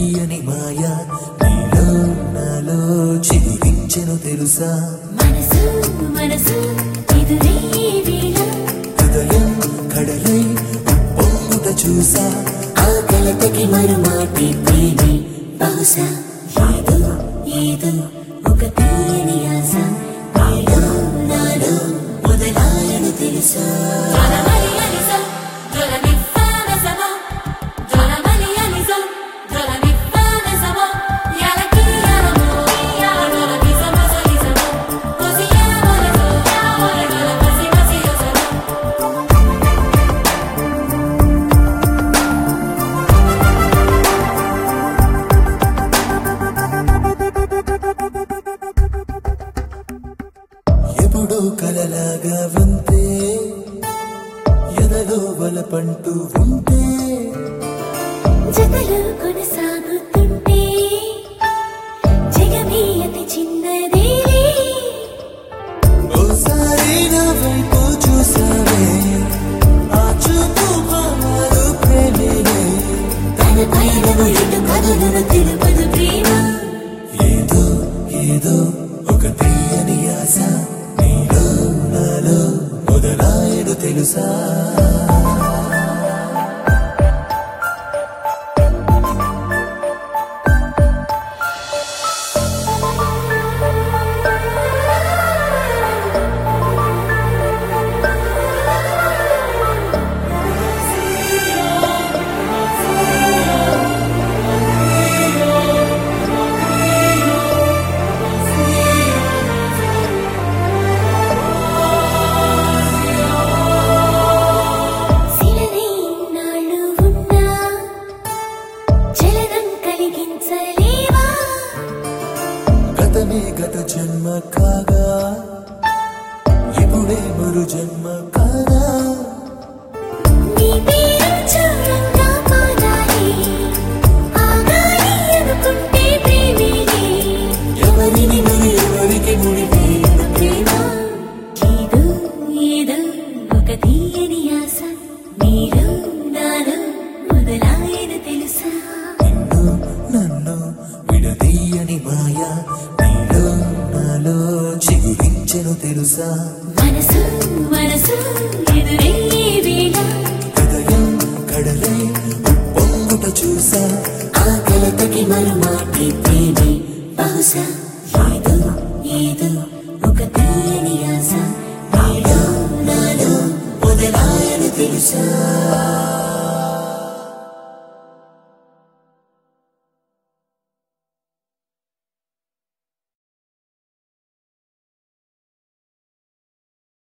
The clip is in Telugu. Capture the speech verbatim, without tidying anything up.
తీయని మాయ నీలో నాలో చిగురించెను తెలుసా మనసు మనసు ఎదురే వేళ హృదయం కడలై పొంగుట చూసా ఆ కలతకి మరుమాటి ప్రేమి బహుశా ఏదో ఏదో ఒక తీయని ఆశ నీలో నాలో మొదలాయను తెలుసా ఎప్పుడూ కలలాగా ఉంటే ఎదలో వలపంటూ ఉంటే జతలు కొనసాగుతుంటే జగమే అతి చిన్నదే ఓసారి నా వైపు చూసావే ఆ చూపు మారు ప్రేమినే తన పైన ఎటు కదులును తెలుపదు ప్రేమ ఏదో ఏదో ఒక తీయని ఆశ నీలో నాలో మొదలాయను తెలుసా శిలనే ఇన్నాళ్ళు ఉన్నా చలనం కలిగించలేవా గతమే గత జన్మ కాగా ఇప్పుడే మరు జన్మ కాగా నీ పేరు చూడంగా పాడాలి ఆగాలి అనుకుంటే ప్రేమిలే ఎవరిని మరి ఎవరికి ముడివేయను ప్రేమ ఏదో ఏదో ఒక తీయని ఆశ నీలో నాలో మొదలాయను తెలుసా నిన్ను నన్ను విడదీయని మాయ నీలో నాలో చిగురించెను తెలుసా మనసు మనసు ఎదురే వేళ హృదయం కడలై పొంగుట చూసా ఆ కలతకి మరుమాటి ప్రేమి బహుశా ఏదో ఏదో ఒక తీయని ఆశ నీలో నాలో మొదలాయను తెలుసా